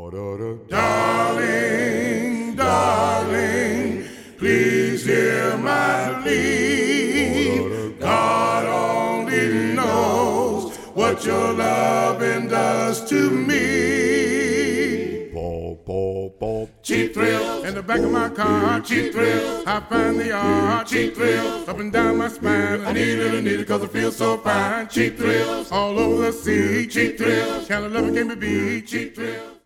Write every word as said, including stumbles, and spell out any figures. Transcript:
Darling, darling, please hear my plea. God only knows what your loving does to me. Cheap thrill in the back of my car, cheap thrill. I find the art, cheap thrill. Up and down my spine, I need it, I need it, cause it feels so fine. Cheap thrills all over the sea, cheap thrills. Kind of love it can be beat, cheap thrills.